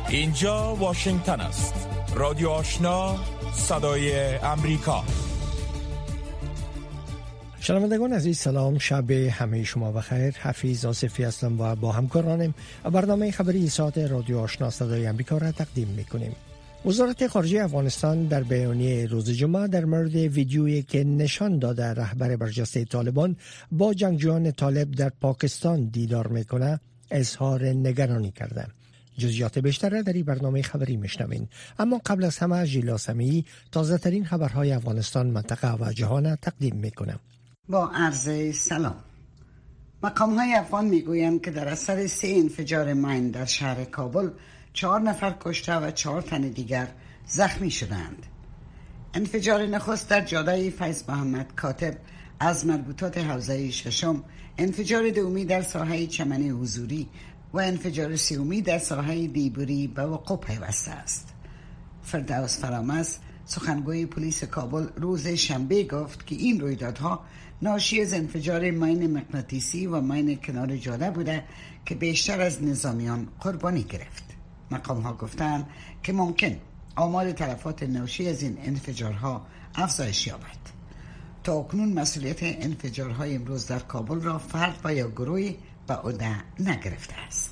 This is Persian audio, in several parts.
اینجا واشنگتن است. رادیو آشنا، صدای امریکا. شنوندگان عزیز، سلام، شب همه شما بخیر. حفیظ آصفی هستم و با همکارانم برنامه خبری ساعت رادیو آشنا صدای امریکا را تقدیم میکنیم. وزارت خارجه افغانستان در بیانیه روز جمعه در مورد ویدیویی که نشان داده رهبر برجسته طالبان با جنگجویان طالب در پاکستان دیدار میکنه اظهار نگرانی کرده. جزئیات بیشتر را در این برنامه خبری میشنوین، اما قبل از همه ژیلا سمیعی تازه ترین خبرهای افغانستان، منطقه و جهان تقدیم میکنه. با عرض سلام. مقام‌های افغان میگویند که در اثر 3 انفجار ماین در شهر کابل 4 نفر کشته و 4 تن دیگر زخمی شدند. انفجار نخست در جاده فیض محمد کاتب از مربوطات حوزه ششم، انفجار دومی در ساحه چمن حضوری و انفجار سومی در ساحه دیبوری به وقوع پیوسته است. فردوس فرامز، سخنگوی پلیس کابل، روز شنبه گفت که این رویدادها ناشی از انفجار ماین مغناطیسی و ماین کنار جاده بوده که بیشتر از نظامیان قربانی گرفت. مقام‌ها گفتند که ممکن آمار تلفات ناشی از این انفجارها افزایش یابد. تا اکنون مسئولیت انفجارهای امروز در کابل را فرد و یا گروهی به عهده نگرفته است.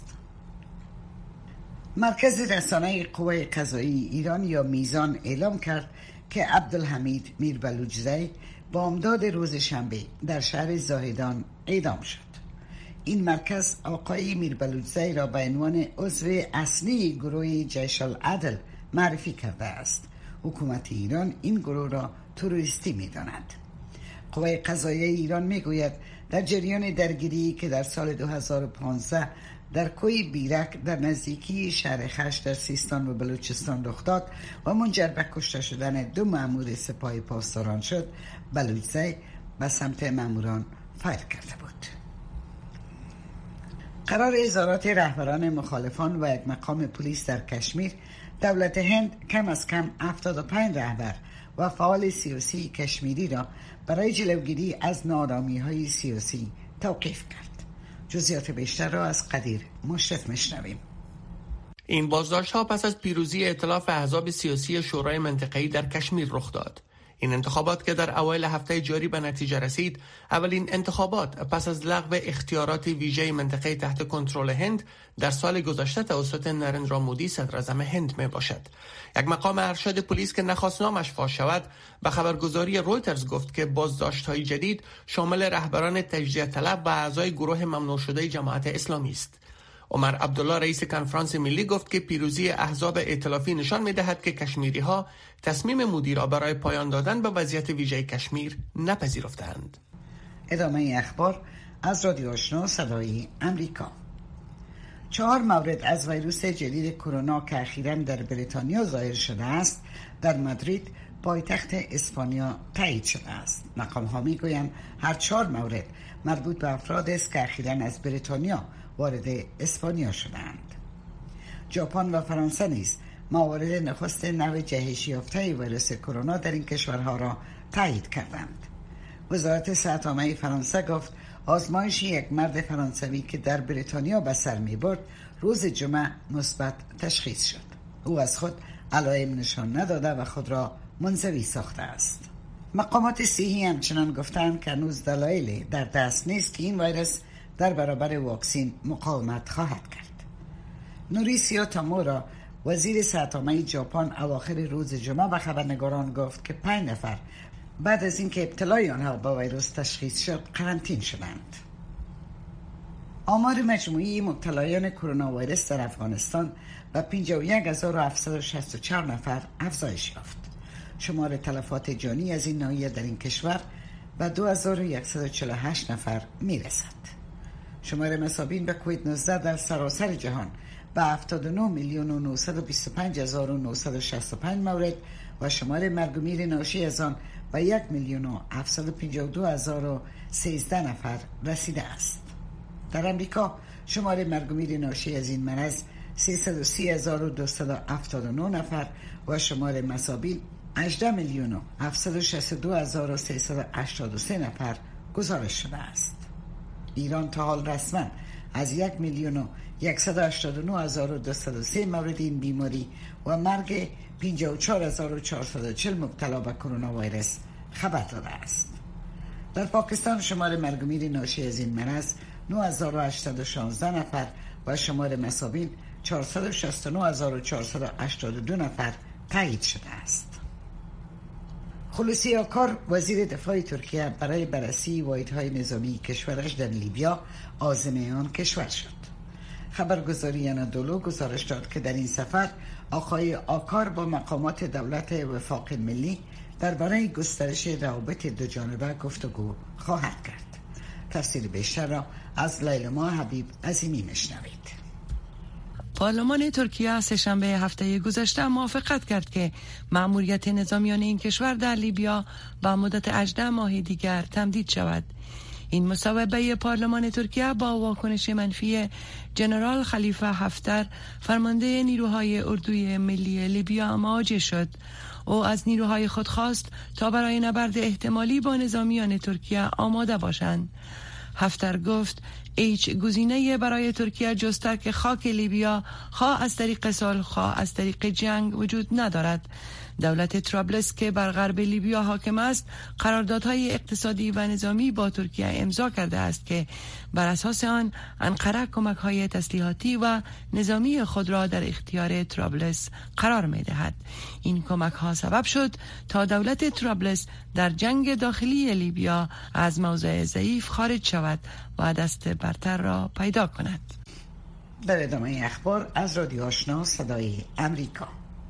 مرکز رسانه قوه قضایی ایران یا میزان اعلام کرد که عبدالحمید میربلوچزی بامداد روز شنبه در شهر زاهدان اعدام شد. این مرکز آقای میربلوچزی را به عنوان عضو اصلی گروه جیش العدل معرفی کرده است. حکومت ایران این گروه را تروریستی می‌داند. قوه قضاییه ایران میگوید در جریان درگیری که در سال 2015 در کوی بیرک در نزدیکی شهر خش در سیستان و بلوچستان رخ داد و منجر به کشته شدن 2 مأمور سپاه پاسداران شد، بلوچزی به سمت مأموران فایر کرده بود. قرار اظهارات رهبران مخالفان و یک مقام پلیس در کشمیر، دولت هند کم از کم 75 رهبر و فعال سیاسی کشمیری را برای جلوگیری از ناآرامی‌های سیاسی توقیف کرد. جزئیات بیشتر را از قدیر مشرف میشنویم. این بازداشت‌ها پس از پیروزی ائتلاف احزاب سیاسی شورای منطقه‌ای در کشمیر رخ داد. این انتخابات که در اوایل هفته جاری به نتیجه رسید، اولین انتخابات پس از لغو اختیارات ویژه منطقه تحت کنترل هند در سال گذشته توسط نرندرا مودی صدر اعظم هند می باشد. یک مقام ارشد پلیس که نخواست نامش فاش شود به خبرگزاری رویترز گفت که بازداشت‌های جدید شامل رهبران تجزیه طلب و اعضای گروه ممنوع شده جماعت اسلامی است. عمر عبدالله رئیس کنفرانس ملی گفت که پیروزی احزاب ائتلافی نشان می‌دهد که کشمیری‌ها تصمیم مودی را برای پایان دادن به وضعیت ویژه کشمیر نپذیرفتند. ادامه اخبار از رادیو آشنا صدای امریکا. 4 مورد از ویروس جدید کرونا که اخیراً در بریتانیا ظاهر شده است در مادرید پایتخت اسپانیا تایید شده است. مقام‌ها می‌گویند هر 4 مورد مربوط به افراد است که اخیراً از بریتانیا وارد اسپانیا شدند. ژاپن و فرانسه نیز موارد نخست نوع جهش یافته ویروس کرونا در این کشورها را تایید کردند. وزارت صحت عامه فرانسه گفت آزمایش یک مرد فرانسوی که در بریتانیا به سر می‌برد روز جمعه مثبت تشخیص شد. او از خود علائم نشان نداده و خود را منزوی ساخته است. مقامات صحی همچنان گفتند که هنوز دلایلی در دست نیست که این ویروس در برابر واکسین مقاومت خواهد کرد. نوریسیا تامورا، وزیر صحت عامه ژاپن، اواخر روز جمعه به خبرنگاران گفت که 5 نفر بعد از اینکه ابتلای آنها با ویروس تشخیص شد قرنطینه شدند. آمار مجموعی مبتلایان کرونا ویروس در افغانستان به 51764 نفر افزایش یافت. شمار تلفات جانی از این ناحیه در این کشور به 2148 نفر میرسد. شمار مصابین به کووید 19 در سراسر جهان به 79,925,965 مورد و شمار مرگ و میر ناشی از آن به 1,752,013 نفر رسیده است. در امریکا شمار مرگ و میر ناشی از این مرض 330,279 نفر و شمار مصابین 18,762,383 نفر گزارش شده است. ایران تا حال رسما از 1,189,203 مورد این بیماری و مرگ 54,440 مبتلا به کرونا ویروس خبر داده است. در پاکستان شمار مرگ و میر ناشی از این مرض 9,816 نفر و شمار مصابین 469,482 نفر تایید شده است. خلوصی آکار وزیر دفاع ترکیه برای بررسی واحدهای نظامی کشورش در لیبیا عازم آن کشور شد. خبرگزاری انادولو گزارش داد که در این سفر آقای آکار با مقامات دولت وفاق ملی درباره گسترش روابط دو جانبه گفتگو خواهد کرد. تفسیر بیشتر را از لیلما حبیب عظیمی میشنوید. پارلمان ترکیه سه‌شنبه هفته گذشته موافقت کرد که مأموریت نظامیان این کشور در لیبیا با مدت 18 ماه دیگر تمدید شود. این مصوبه پارلمان ترکیه با واکنش منفی جنرال خلیفه حفتر فرمانده نیروهای اردوی ملی لیبیا مواجه شد. او از نیروهای خود خواست تا برای نبرد احتمالی با نظامیان ترکیه آماده باشند. حفتر گفت هیچ گزینه‌ای برای ترکیه جز ترک خاک لیبیا خواه از طریق صلح خواه از طریق جنگ وجود ندارد. دولت طرابلس که بر غرب لیبیا حاکم است قراردادهای اقتصادی و نظامی با ترکیه امضا کرده است که بر اساس آن انقره کمک‌های تسلیحاتی و نظامی خود را در اختیار طرابلس قرار می‌دهد. این کمک‌ها سبب شد تا دولت طرابلس در جنگ داخلی لیبیا از موضع ضعیف خارج شود و دست برتر را پیدا کند. در ادامه اخبار از رادیو آشنا صدای امریکا.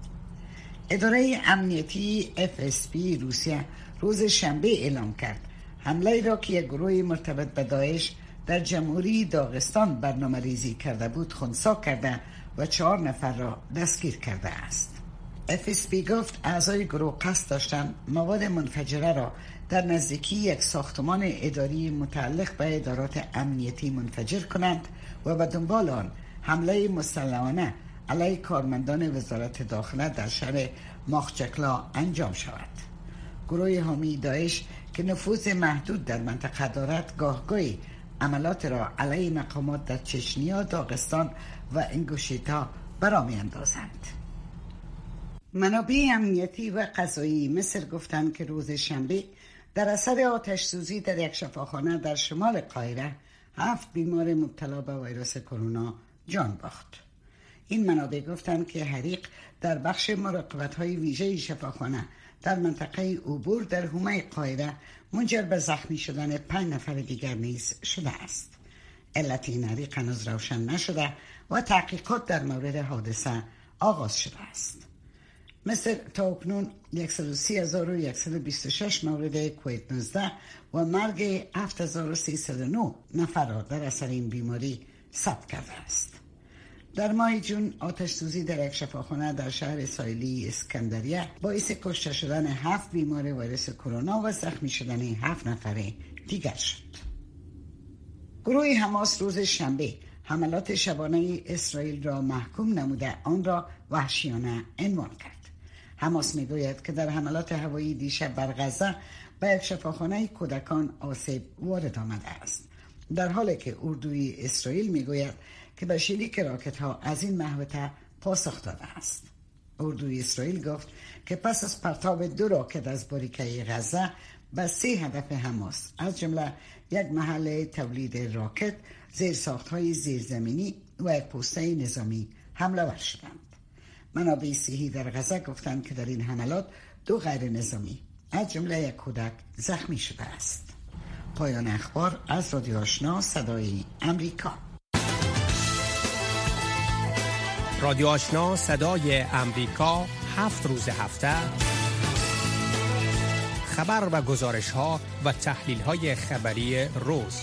اداره امنیتی FSB روسیه روز شنبه اعلام کرد حمله را که یک گروه مرتبط به داعش در جمهوری داغستان برنامه ریزی کرده بود خنثی کرده و 4 نفر را دستگیر کرده است. FSB گفت اعضای گروه قصد داشتند مواد منفجره را در نزدیکی یک ساختمان اداری متعلق به ادارات امنیتی منفجر کنند و به دنبال آن حمله مسلحانه علیه کارمندان وزارت داخله در شهر ماخچکلا انجام شود. گروه حامی داعش که نفوذ محدود در منطقه دارد گاهگاهی عملات را علیه مقامات در چچنیا، داغستان و انگوشیتا برا می‌اندازند. منابع امنیتی و قضایی مصر گفتند که روز شنبه در اثر آتش سوزی در یک شفاخانه در شمال قاهره 7 بیمار مبتلا به ویروس کرونا جان باخت. این منابع گفتند که حریق در بخش مراقبت‌های ویژه شفاخانه در منطقه عبور در حومه قاهره منجر به زخمی شدن 5 نفر دیگر نیز شده است. علت این حریق هنوز روشن نشده و تحقیقات در مورد حادثه آغاز شده است. مصر تا اکنون 130,126 مورد کووید 19 و مرگ 7,309 نفر را در اثر این بیماری ثبت کرده است. در ماه جون آتش سوزی در یک شفاخانه در شهر ساحلی اسکندریه باعث کشته شدن 7 بیمار ویروس کرونا و زخمی شدن 7 نفر دیگر شد. گروه حماس روز شنبه حملات شبانه اسرائیل را محکوم نموده آن را وحشیانه عنوان کرد. حماس میگوید که در حملات هوایی دیشب بر غزه به یک شفاخانه کودکان آسیب وارد آمده است، در حالی که اردوی اسرائیل میگوید که به شلیک راکت ها از این محوطه پاسخ داده است. اردوی اسرائیل گفت که پس از پرتاب 2 راکت از باریکه غزه به 3 هدف حماس از جمله یک محل تولید راکت، زیرساخت‌های زیرزمینی و یک پوسته نظامی حمله ور شدند. منابع صحی در غزه گفتند که در این حملات 2 غیر نظامی از جمله یک کودک زخمی شده است. پایان اخبار از رادیو آشنا صدای امریکا. رادیو آشنا صدای امریکا 7 روز هفته خبر و گزارش ها و تحلیل های خبری روز.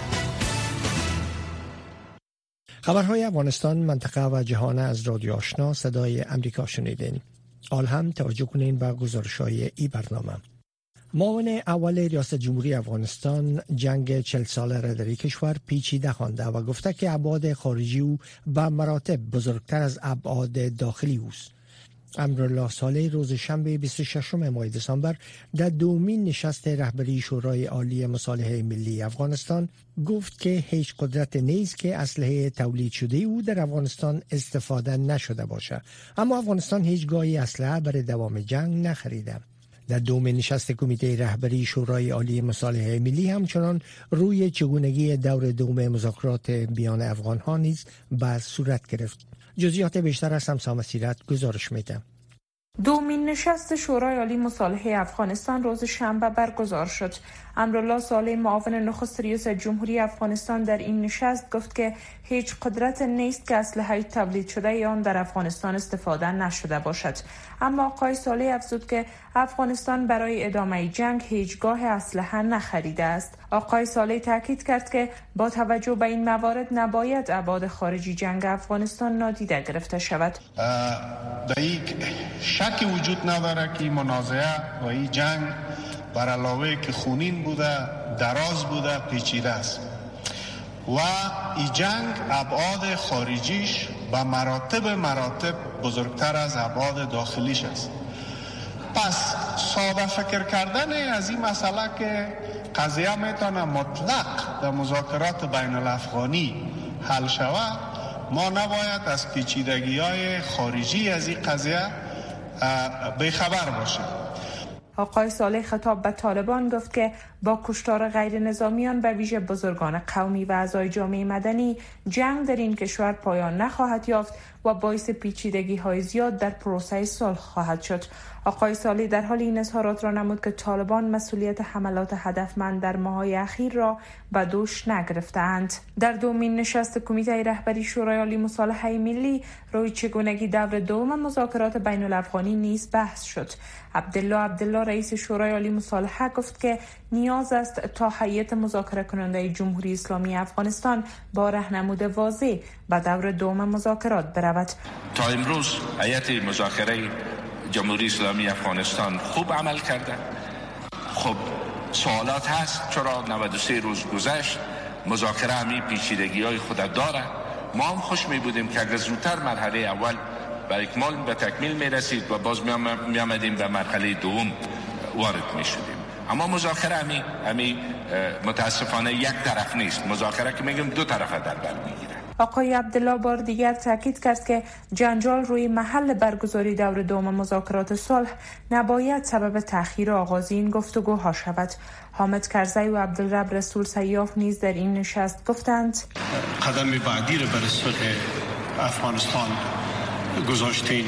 خبرهای افغانستان، منطقه و جهان از رادیو آشنا صدای امریکا شنیدین. حال هم توجه کنین به گزارش‌های این برنامه. معاون اول ریاست جمهوری افغانستان جنگ 40 ساله را در این کشور پیچیده خوانده و گفته که ابعاد خارجی او به مراتب بزرگتر از ابعاد داخلی اوست. امرالله صالح روز شنبه 26 ماه دسامبر در دومین نشست رهبری شورای عالی مصالحه ملی افغانستان گفت که هیچ قدرت نیست که اسلحه تولید شده او در افغانستان استفاده نشده باشد، اما افغانستان هیچگاه اسلحه برای دوام جنگ نخریده. در دومین نشست کمیته رهبری شورای عالی مصالحه ملی همچنان روی چگونگی دور دوم مذاکرات میان افغان‌ها نیز بحث صورت گرفت. جزئیات بیشتر از سمسام سیرت گزارش میده. دومین نشست شورای عالی مصالحه افغانستان روز شنبه برگزار شد. امرالله صالح معاون نخست ریاست جمهوری افغانستان در این نشست گفت که هیچ قدرت نیست که اسلحه تولید شده آن در افغانستان استفاده نشده باشد. اما آقای صالح افزود که افغانستان برای ادامه جنگ هیچگاه اسلحه نخریده است. آقای صالح تاکید کرد که با توجه به این موارد نباید ابعاد خارجی جنگ افغانستان نادیده گرفته شود. در یک شکی وجود نداره که منازعه و این جنگ بر علاوه که خونین بوده، دراز بوده، پیچیده است و این جنگ ابعاد خارجیش به مراتب بزرگتر از ابعاد داخلیش است. پس ساده فکر کردن از این مسئله که قضیه میتونه مطلق در مذاکرات بین الافغانی حل شود، ما نباید از پیچیدگی‌های خارجی از این قضیه بیخبر باشیم. آقای صالح خطاب به طالبان گفت که با کشتار غیر نظامیان به ویژه بزرگان قومی و اعضای جامعه مدنی جنگ در این کشور پایان نخواهد یافت و باعث پیچیدگی‌های زیاد در پروسه صلح خواهد شد. آقای صالح در حال این اظهارات را نمود که طالبان مسئولیت حملات هدفمند در ماه‌های اخیر را به دوش نگرفتند. در دومین نشست کمیته رهبری شورای عالی مصالحه ملی روی چگونگی دور دوم مذاکرات بین الافغانی نیز بحث شد. عبدالله رئیس شورای عالی مصالحه گفت که نیاز است تا هیئت مذاکره کننده جمهوری اسلامی افغانستان با راهنمود واضح به دور دوم مذاکرات برود. تا امروز هیئت مذاکره جمهوری اسلامی افغانستان خوب عمل کرده. خب سوالات هست، چرا 93 روز گذشت، مذاکره همی پیچیدگی‌های خود داره. ما هم خوش می بودیم که اگر زودتر مرحله اول به تکمیل می رسید و باز می آمدیم به مرحله دوم وارد می شدیم. اما مذاکره همی متاسفانه یک طرف نیست. مذاکره که میگم دو طرفه در بر میگیره. آقای عبدالله بار دیگر تاکید کرد که جنجال روی محل برگزاری دور دوم مذاکرات صلح نباید سبب تأخیر آغاز این گفتگوها شود. حامد کرزی و عبدالرب رسول سیاف نیز در این نشست گفتند قدم بعدی را برای صلح افغانستان گذاشتین.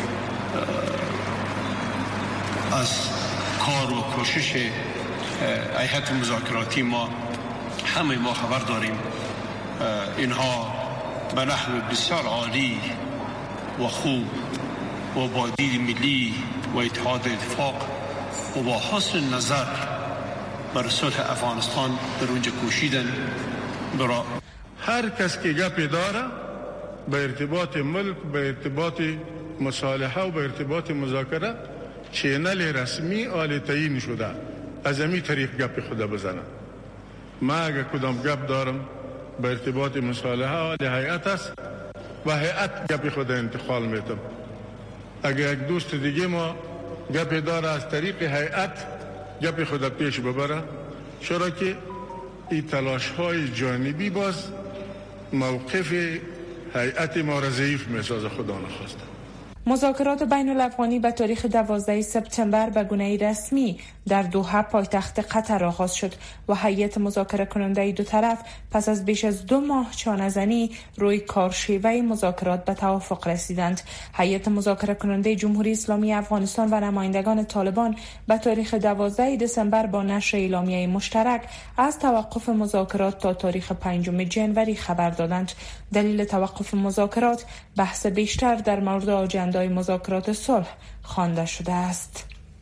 از کار و کوشش هیئت مذاکراتی ما خبر داریم. اینها به نحو بسیار عالی و خوب و با دید ملی و اتحاد اتفاق و با حسن نظر بر صلح افغانستان در اونجا کوشیدن. برای هر کس که گپی داره به ارتباط ملک، به ارتباط مصالحه و به ارتباط مذاکره چینل رسمی آل تعیین شده، از امی طریق گپ خود بزنه. ما اگه کدام گپ دارم به ارتباط مصالحه آل هیئت است و هیئت گپ خود انتقال میتم. اگه یک دوست دیگه ما گپ داره از طریق هیئت گپ خود پیش ببره، چرا که این تلاش های جانبی باز موقف هیئت ما را ضعیف میسازه. خدا نخواسته. مذاکرات بین الافغانی به تاریخ 12 سپتامبر به گونه رسمی در دوحه پایتخت قطر آغاز شد و هیئت مذاکره کننده دو طرف پس از بیش از 2 ماه چانه‌زنی روی کارشیوه مذاکرات به توافق رسیدند. هیئت مذاکره کننده جمهوری اسلامی افغانستان و نمایندگان طالبان به تاریخ 12 دسامبر با نشر اعلامیه مشترک از توقف مذاکرات تا تاریخ 5 جنوری خبر دادند. دلیل توقف مذاکرات بحث بیشتر در مورد آجندای مذاکرات صلح خوانده شده است.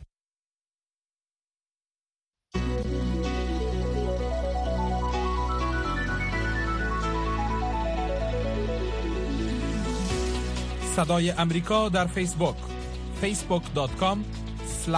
صدای امریکا در فیسبوک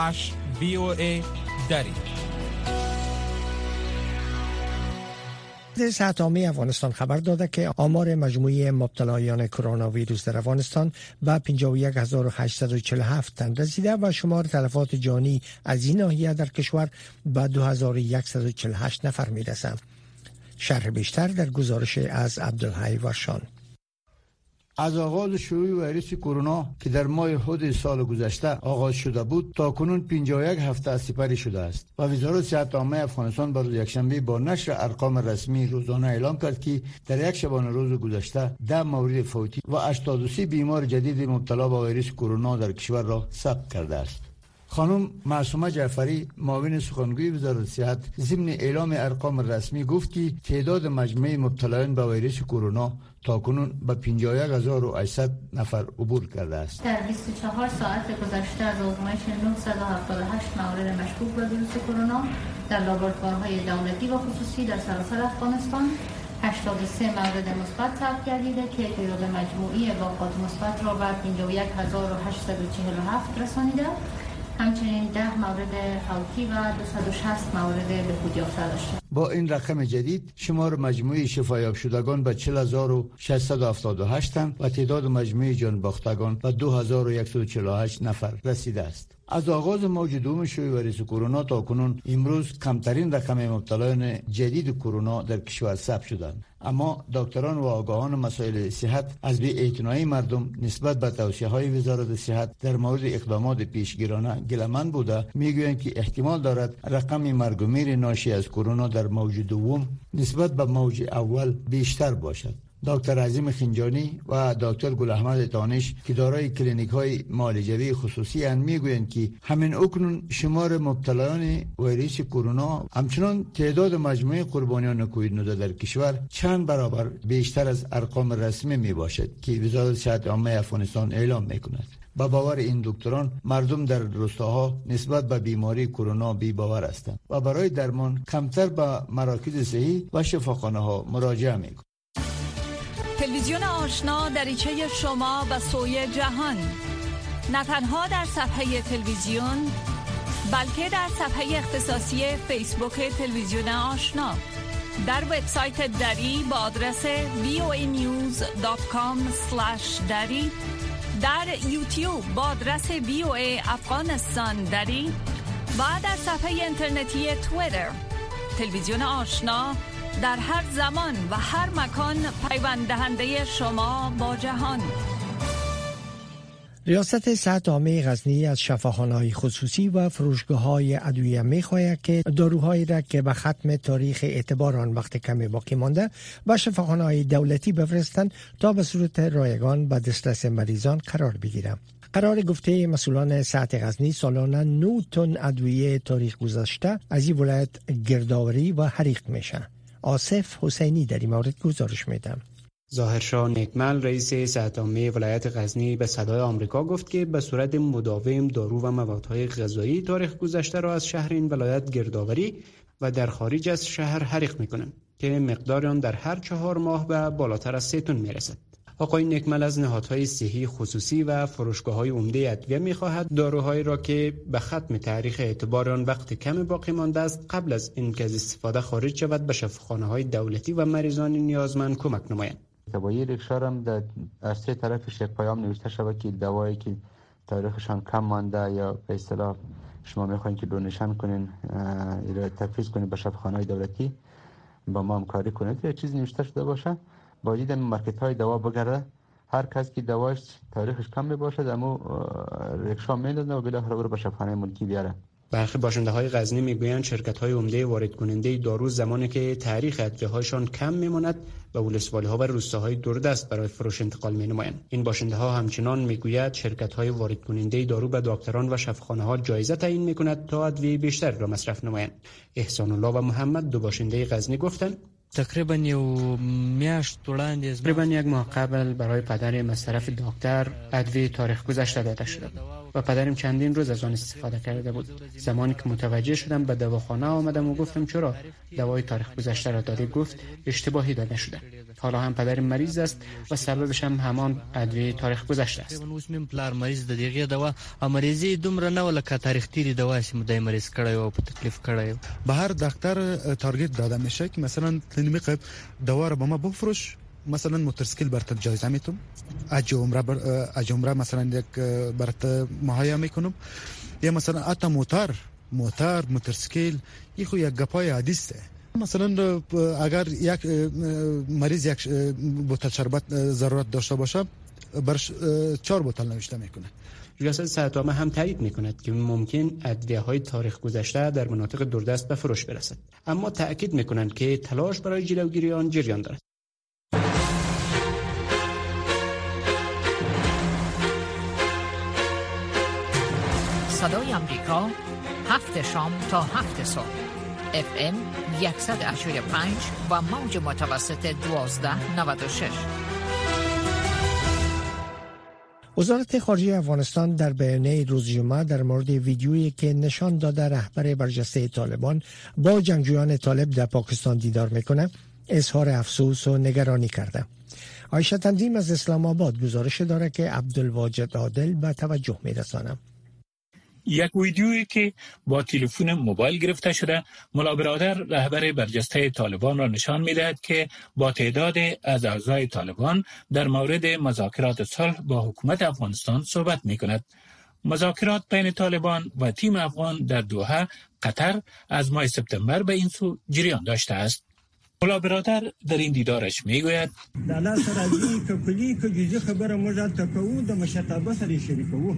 facebook.com/VOA دری. صحت عامه افغانستان خبر داده که آمار مجموعی مبتلایان کرونا ویروس در افغانستان به 51847 تن رسیده و شمار تلفات جانی از این ناحیه در کشور به 2148 نفر میرسد. شرح بیشتر در گزارش از عبدالحی ورشان. از آغاز شیوع ویروس کرونا که در ماه حد سال گذشته آغاز شده بود تا کنون 51 هفته از سپری شده است و وزارت صحت عامه افغانستان بر روز یکشنبه با نشر ارقام رسمی روزانه اعلام کرد که در یک شبانه روز گذشته 10 مورد فوتی و 83 بیمار جدید مبتلا به ویروس کرونا در کشور را ثبت کرده است. خانم معصومه جعفری معاون سخنگوی وزارت صحت ضمن اعلام ارقام رسمی گفت که تعداد مجموعی مبتلایان به ویروس کرونا تاکنون به 51800 نفر عبور کرده است. در 24 ساعت گذشته از آزمایش 978 مورد مشکوک به ویروس کرونا در لابراتوارهای دولتی و خصوصی در سراسر افغانستان 83 مورد مثبت ثبت گردیده که تعداد مجموعی واقعات مثبت را به 51847 رسانیده. همچنین 10 مورد فوتی و 260 مورد بهبود یافته داشته. با این رقم جدید شمار مجموعی شفایاب شدگان به 40678 تن و تعداد مجموعی جان باختگان به 2148 نفر رسیده است. از آغاز موج دوم شیوع ویروس کرونا تا کنون امروز کمترین رقم مبتلایان جدید کرونا در کشور ثبت شدند، اما دکتران و آگاهان مسائل صحت از بی‌اعتنایی مردم نسبت به توصیه‌های وزارت صحت در مورد اقدامات پیشگیرانه گله‌مند بوده میگویند که احتمال دارد رقم مرگ و میر ناشی از کرونا در موج دوم نسبت به موج اول بیشتر باشد. دکتر عظیم خنجانی و دکتر گل احمد دانش که دارای کلینیک های معالجوی خصوصی اند میگویند که همین اکنون شمار مبتلایان ویروس کرونا همچنان تعداد مجموعه قربانیان کووید 19 در کشور چند برابر بیشتر از ارقام رسمی می باشد که وزارت صحت عامه افغانستان اعلام میکند. با باور این دکتران مردم در روستاها نسبت به بیماری کرونا بی باور هستند و برای درمان کمتر به مراکز صحی و شفاخانه ها مراجعه میکنند. تلویزیون آشنا دریچه شما به سوی جهان، نه تنها در صفحه تلویزیون بلکه در صفحه اختصاصی فیسبوک تلویزیون آشنا، در وبسایت دری با آدرس voanews.com/dari، در یوتیوب با آدرس VOA افغانستان دری و در صفحه اینترنتی توییتر. تلویزیون آشنا در هر زمان و هر مکان پیوند دهنده شما با جهان. ریاست صحت عامه غزنی از شفاخانه‌های خصوصی و فروشگاه‌های ادویه می‌خواهد که داروهایی را که به ختم تاریخ اعتبار آن وقت کمی باقی مانده به شفاخانه‌های دولتی بفرستند تا به صورت رایگان به دسترس مریضان قرار بگیرند. قرار گفته مسئولان صحت غزنی سالانه 9 تن ادویه تاریخ گذشته از این ولایت گردآوری و حریق میشه. آصف حسینی در این مورد گزارش میدم. ظاهرشاه نیکمل رئیس صحت عامه ولایت غزنی به صدای آمریکا گفت که به صورت مداوم دارو و موادهای غذایی تاریخ گذشته را از شهر این ولایت گردآوری و در خارج از شهر حریق میکنند که مقدار آن در هر 4 ماه به بالاتر از 3 تن میرسد. آقای نیکمل از نهادهای صحی خصوصی و فروشگاه‌های عمده ادویه می‌خواهد داروهایی را که به ختم تاریخ اعتبار آن وقت کم باقی مانده است قبل از اینکه از استفاده خارج شود به شفاخانه‌های دولتی و مریضان نیازمند کمک نمایند. توایی رکشار هم در سه طرفش یک پیام نوشته شود که دوایی که تاریخشان کم مانده یا به اصطلاح شما می‌خواید که دونیشن کنین یا تفویض کنین به شفاخانه‌های دولتی با ما همکاری کنید یا چیزی نوشته شده باشه باید مارکت های دوا بگرده. هر کس که دواش تاریخش کم باشد اما رکشا میندازه و بالاخره برو به شفاخانه ملکی بیاره. برخی باشنده های غزنی میگویند شرکت های عمده وارد کننده دارو زمانی که تاریخ ادویه هاشان کم میماند و ولسوالی ها و روستاهای دوردست برای فروش انتقال مینمایند. این باشنده ها همچنان میگوید شرکت های وارد کننده دارو به دکتران و شفاخانه ها جایزه تعیین میکند تا ادویه بیشتر را مصرف نمایند. احسان الله و محمد دو باشنده غزنی گفتند تقریبا یک ماه قبل برای پدرم از طرف دکتر ادویه تاریخ گذشته داده شده و پدرم چندین روز از آن استفاده کرده بود. زمانی که متوجه شدم به دواخانه آمدم و گفتم چرا دوای تاریخ گذشته را دادی؟ گفت اشتباهی داده شده. حالا هم پدر مریض است و سببش هم همان ادویه تاریخ گذشته است. پلار مریض د دغه دوا مریضي دومره نه ولکه تاریخ تیری دوا چې مدای مریض کړی او په تکلیف کړی. به هر دکتر تارگت داده میشه که مثلا تنمیق دوا رو به ما بفروش، مثلا موتورسیکل برات جایزه میتونم، اجمره مثلا یک برات مهیا میکنم، یا مثلا حتی موتورسیکل خو یک گپای حدیث ده. مثلا اگر یک مریض یک بوتل شربت ضرورت داشته باشه برش 4 بوتل نوشته میکنه. ریاست صحت‌عامه هم تایید میکند که ممکن ادویه‌های تاریخ گذشته در مناطق دوردست به فروش برسد، اما تأکید میکنند که تلاش برای جلوگیری آن جریان دارد. صدای آمریکا 7 شام تا 7 صبح FM 185 و موج متوسط 1296. وزارت خارجه افغانستان در بیانیه روز جمعه در مورد ویدیویی که نشان داده رهبر برجسته طالبان با جنگجویان طالب در پاکستان دیدار میکنه اظهار افسوس و نگرانی کرده. عایشه تنظیم از اسلام آباد گزارش داره که عبدالواجد عادل به توجه میرسانه. یک ویدیویی که با تلفن موبایل گرفته شده ملا برادر رهبر برجسته طالبان را نشان می‌دهد که با تعداد از اعضای طالبان در مورد مذاکرات صلح با حکومت افغانستان صحبت می‌کند. مذاکرات بین طالبان و تیم افغان در دوحه قطر از ماه سپتامبر به این سو جریان داشته است. ملا برادر در این دیدارش میگوید د الله سره راځي که کلی که جزئی خبره موږ ته کوو د مشرتابه سره شریکوو.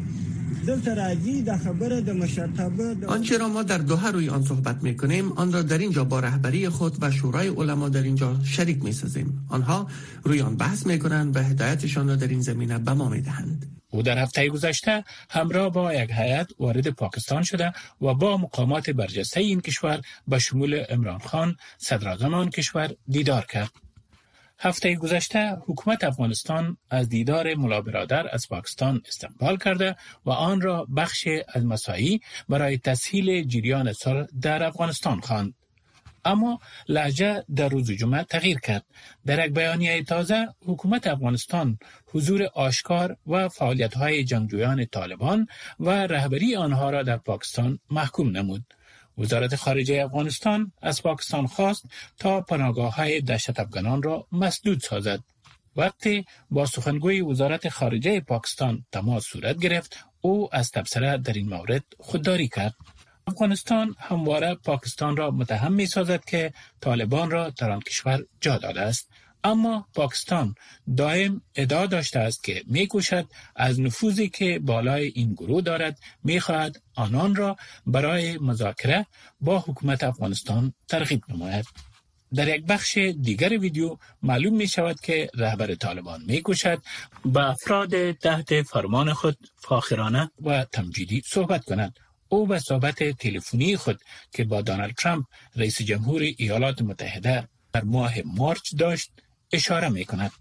آنچه را ما در دوحه روی آن صحبت می‌کنیم آن را در اینجا با رهبری خود و شورای علما در اینجا شریک می‌سازیم. آنها روی آن بحث می‌کنند و هدایتشان را در این زمینه به ما می‌دهند. او در هفته گذشته همراه با یک هیئت وارد پاکستان شده و با مقامات برجسته این کشور به شمول عمران خان صدراعظم آن کشور دیدار کرد. هفته گذشته حکومت افغانستان از دیدار ملا برادر از پاکستان استقبال کرده و آن را بخش از مساعی برای تسهیل جریان صلح در افغانستان خواند. اما لهجه در روز جمعه تغییر کرد. در یک بیانیه تازه حکومت افغانستان حضور آشکار و فعالیت‌های جنگجویان طالبان و رهبری آنها را در پاکستان محکوم نمود. وزارت خارجه افغانستان از پاکستان خواست تا پناهگاه‌های دهشت افغانان را مسدود سازد. وقتی با سخنگوی وزارت خارجه پاکستان تماس صورت گرفت، او از تبصره در این مورد خودداری کرد. افغانستان همواره پاکستان را متهم می‌سازد که طالبان را در آن کشور جا داده است، اما پاکستان دائم ادعا داشته است که می‌کوشد از نفوذی که بالای این گروه دارد می‌خواهد آنان را برای مذاکره با حکومت افغانستان ترغیب نماید. در یک بخش دیگر ویدیو معلوم می شود که رهبر طالبان می کوشد با افراد تحت فرمان خود فاخرانه و تمجیدی صحبت کند. او به صحبت تلفنی خود که با دونالد ترامپ رئیس جمهور ایالات متحده در ماه مارچ داشت اشاره می کند.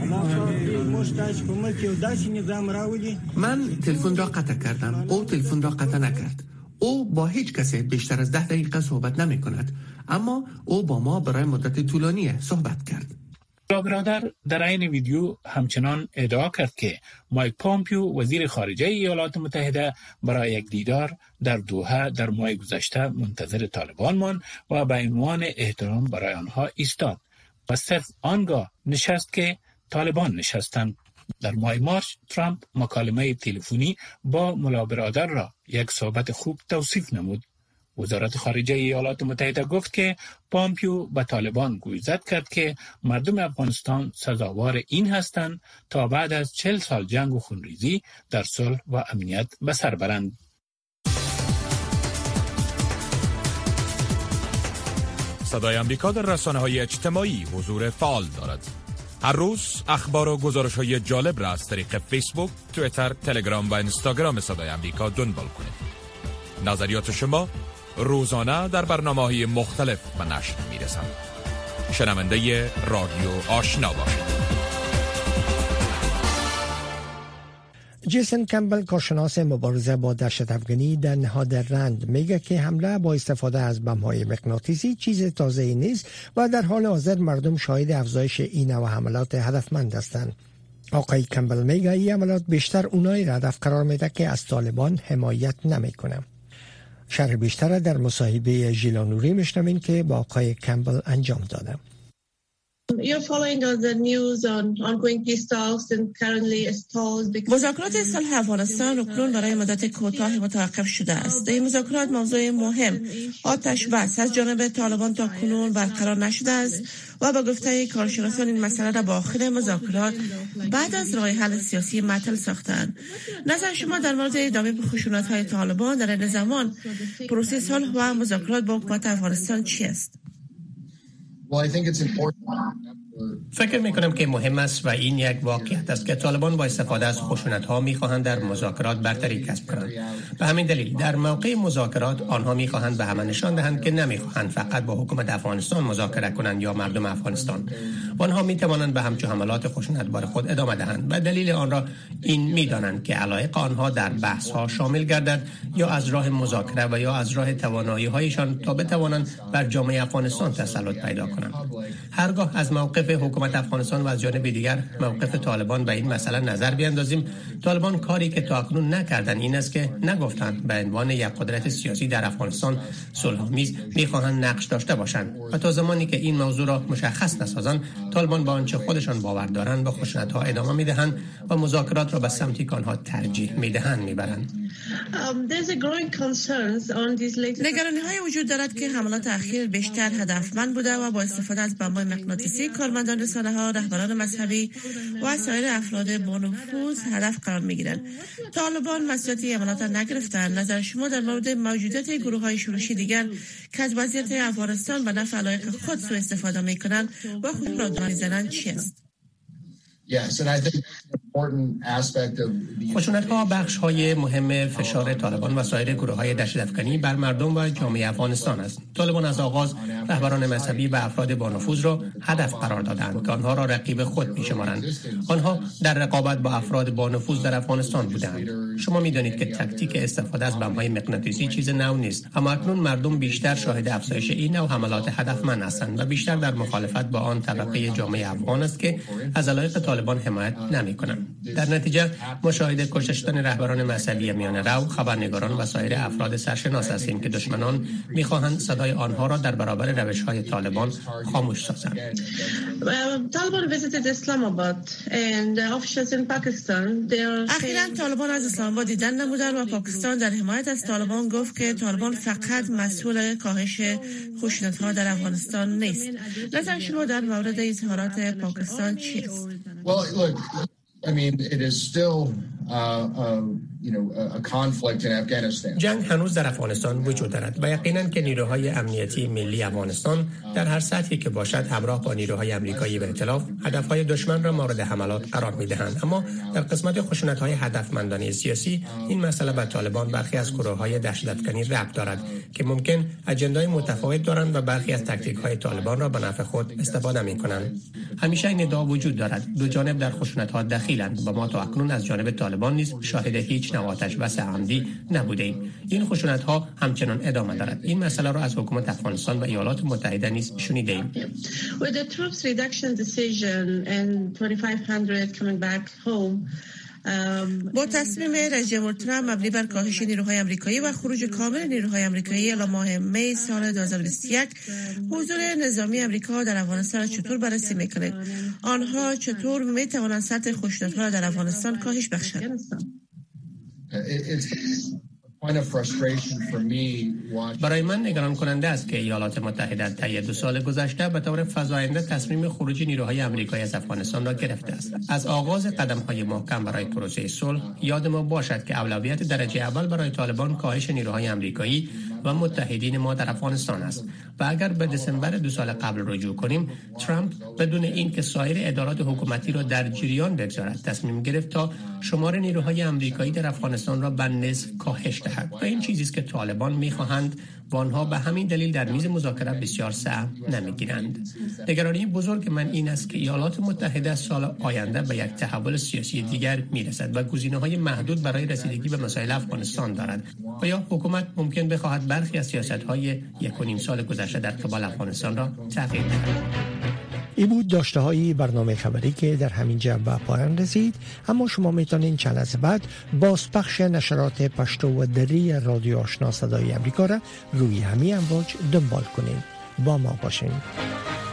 من تلفن را قطع کردم، او تلفن را قطع نکرد. او با هیچ کسی بیشتر از 10 دقیقه صحبت نمی کند، اما او با ما برای مدت طولانی صحبت کرد. برادر در این ویدیو همچنان ادعا کرد که مایک پامپیو وزیر خارجه ایالات متحده برای یک دیدار در دوحه در ماه گذشته منتظر طالبان ماند و به عنوان احترام برای آنها ایستاد و صرف آنگاه نشست که طالبان نشستند. در ماه مارچ ترامپ مکالمه تلفنی با ملا برادر را یک صحبت خوب توصیف نمود. وزارت خارجه ایالات متحده گفت که پامپیو به طالبان گویزد کرد که مردم افغانستان سزاوار این هستند تا بعد از 40 سال جنگ و خونریزی در صلح و امنیت به سر برند. صدای آمریکا در رسانه‌های اجتماعی حضور فعال دارد. هر روز اخبار و گزارش‌های جالب را از طریق فیسبوک، توییتر، تلگرام و اینستاگرام صدای آمریکا دنبال کنید. نظریات شما روزانه در برنامه‌های مختلف به نشر می‌رسند. شنونده رادیو آشنا باشید. جیسن کمبل کارشناس مبارزه با دهشت‌افکنی در نهاد رند میگه که حمله با استفاده از بم‌های مغناطیسی چیز تازه‌ای نیست و در حال حاضر مردم شاهد افزایش این نوع حملات هدفمند هستند. آقای کمبل میگه این حملات بیشتر اونایی را هدف قرار میده که از طالبان حمایت نمیکنه. شرح بیشتر در مصاحبه ژیلانوری میشنوین که با آقای کمبل انجام داده. مذاکرات صلح افغانستان اکنون برای مدت کوتاه متوقف شده است. این مذاکرات موضوع مهم آتش بس از جانب طالبان تا کنون برقرار نشده است و با گفته کارشناسان این مسئله را با آخر مذاکرات بعد از راه حل سیاسی معطل ساختند. نظر شما در مورد ادامه خشونت‌های طالبان در این زمان پروسه صلح و مذاکرات با حکومت افغانستان چی است؟ فکر میکنم که مهم است و این یک واقعیت است که طالبان با استفاده از خشونت‌ها میخواهند در مذاکرات برتری کسب کنند. به همین دلیل در موقع مذاکرات آنها میخواهند به همه نشان دهند که نمیخواهند فقط با حکومت افغانستان مذاکره کنند یا مردم افغانستان. آنها میتوانند به همچون حملات خشونت‌بار خود ادامه دهند و دلیل آن را این میدانند که علایق آنها در بحث‌ها شامل گردد یا از راه مذاکره و یا از راه توانایی‌هایشان تا بتوانند بر جامعه افغانستان تسلط پیدا کنند. هرگاه از موقف حکومت افغانستان و از جانب دیگر موقف طالبان به این مسئله نظر بیاندازیم، طالبان کاری که تاکنون نکردند این است که نگفتند به عنوان یک قدرت سیاسی در افغانستان صلح‌آمیز می‌خواهند نقش داشته باشند و تا زمانی که این موضوع را مشخص نسازند، طالبان با آنچه خودشان باور دارند به خشونت‌ها ادامه می‌دهند و مذاکرات را به سمتی که آنها ترجیح می‌دهند می‌برند. نگرانی‌های وجود دارد که حملات اخیر بیشتر هدفمند بوده و با استفاده از بمب‌های مغناطیسی کارمندان رسانه‌ها، رهبران مذهبی و سایر افراد با نفوذ هدف قرار می‌گیرند. طالبان مسئولیت حملات را نگرفتند. نظر شما در مورد موجودیت گروه‌های شورشی دیگر که از وضعیت افغانستان و نفع علایق خود سوء استفاده می‌کنند و خود را دار می‌زنند چی است؟ خشونت‌ها بخش‌های مهم فشار طالبان و سایر گروه‌های دهشت‌افکنی بر مردم و جامعه افغانستان است. طالبان از آغاز رهبران مذهبی و افراد با نفوذ را هدف قرار دادند که آنها را رقیب خود می‌شمارند. آنها در رقابت با افراد با نفوذ در افغانستان بودند. شما می‌دانید که تاکتیک استفاده از بمب‌های مغناطیسی چیز نو نیست، اما اکنون مردم بیشتر شاهد افزایش این نوع حملات هدفمند هستند و بیشتر در مخالفت با آن طبقه جامعه افغان است که از علایق طالبان حمایت نمی‌کنند. در نتیجه مشاهده کشته شدن رهبران مذهبی میانه رو، خبرنگاران و سایر افراد سرشناس هستیم که دشمنان می‌خواهند صدای آنها را در برابر روش‌های طالبان خاموش سازند. اخیراً طالبان از اسلام آباد دیدن نمودند و پاکستان در حمایت از طالبان گفت که طالبان فقط مسئول کاهش خشونت‌ها در افغانستان نیست. نظر شما در مورد اظهارات پاکستان چیست؟ جنگ هنوز در افغانستان وجود دارد و یقیناً که نیروهای امنیتی ملی افغانستان در هر سطحی که باشد همراه با نیروهای آمریکایی به ائتلاف هدفهای دشمن را مورد حملات قرار می‌دهند. اما در قسمت خشونت‌های هدفمندانه سیاسی این مسئله به طالبان برخی از گروه‌های دهشت‌افکنی ربط دارد که ممکن اجندای متفاوت دارند و برخی از تاکتیک‌های طالبان را به نفع خود استفاده می‌کنند. همیشه این ادعا وجود دارد دو جانب در خشونت‌ها دخیلند و ما تا اکنون از جانب طالبان نیز شاهد هیچ نوع آتش بس عمدی نبودیم. این خشونت‌ها همچنان ادامه دارد. این مسئله را از حکومت افغانستان و ایالات متحده نیز شنیدیم. با تصمیم رئیس جمهور ترامپ مبنی بر کاهش نیروهای آمریکایی و خروج کامل نیروهای آمریکایی الی ماه می سال 2021 حضور نظامی آمریکا در افغانستان چطور بررسی میکنید؟ آنها چطور میتوانند سطح خشونت‌ها را در افغانستان کاهش بخشند؟ برای من نگران کننده است که ایالات متحده طی 2 سال گذشته به طور فزاینده تصمیم خروج نیروهای آمریکایی از افغانستان را گرفته است. از آغاز قدم‌های محکم برای پروسه صلح یاد ما باشد که اولویت درجه اول برای طالبان کاهش نیروهای آمریکایی و متحدین ما در افغانستان است و اگر به دسامبر 2 سال قبل رجوع کنیم، ترامپ بدون اینکه سایر ادارات حکومتی را در جریان بگذارد تصمیم گرفت تا شمار نیروهای آمریکایی در افغانستان را به نصف کاهش دهد و این چیزی است که طالبان می‌خواهند و آنها به همین دلیل در میز مذاکره بسیار سهم نمی‌گیرند. نگرانی بزرگ من این است که ایالات متحده سال آینده به یک تحول سیاسی دیگر می‌رسد و گزینه‌های محدود برای رسیدگی به مسائل افغانستان دارد و یا حکومت ممکن بخواهد برخی از سیاست‌های 1.5 سال گذشته در قبال افغانستان را تغییر دهد. این بود داشته های برنامه خبری که در همین جا به پایان رسید، اما شما میتونین چند از بعد بازپخش نشرات پشتو و دری رادیو آشنا صدای امریکا را روی همین امواج دنبال کنین. با ما باشین.